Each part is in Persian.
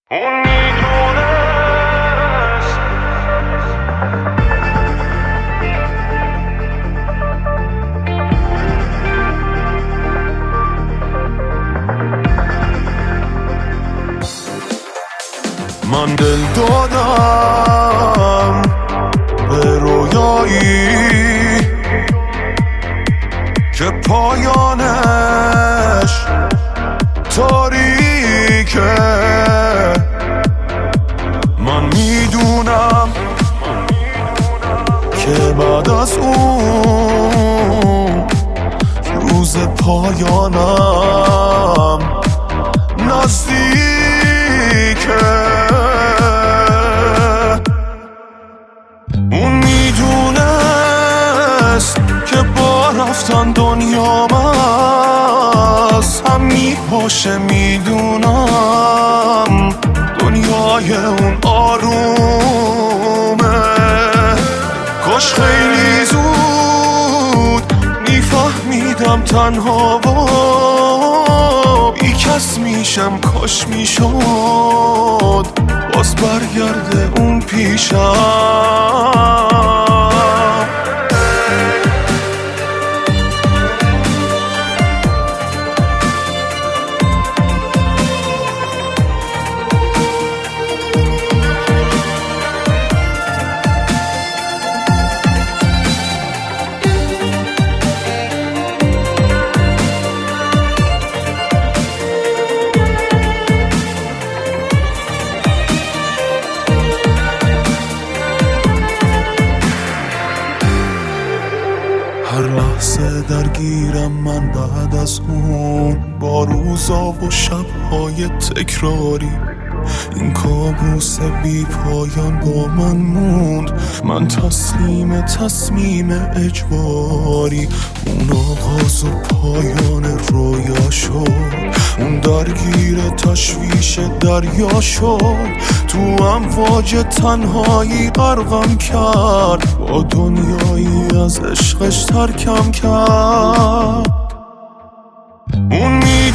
اون میدونست من دل دادم به رویایی که پایانش تاریکه. من میدونم که بعد از اون روز پایانم نزدیکه. اون میدونست که با رفتن دنیام از هم میپاشه. میدونم دنیای اون آرومه. کاش خیلی زود میفهمیدم تنها با بی کس میشم. کاش میشد باز برگرده اون پیشم. هر لحظه درگیرم من بعد از اون با روزا و شبهای تکراری. این کابوس بی پایان با من موند. من تصمیم اجباری. اون آغاز و پایان رویا شد. اون درگیر تشویش دریا شد. تو امواج تنهایی غرقم کرد. با دنیایی از عشقش ترکم کرد. اون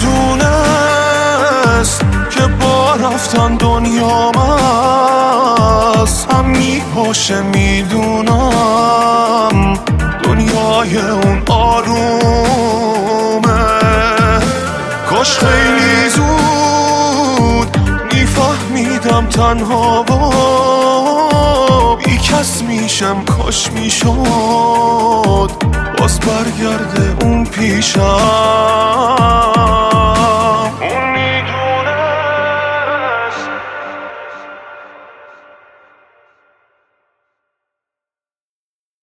میدونست که با رفتن دنیام از هم میپاشه. میدونم دنیای اون آرومه. کاش خیلی زود میفهمیدم تنها با بی کس میشم. کاش میشد باز برگرده اون پیشم.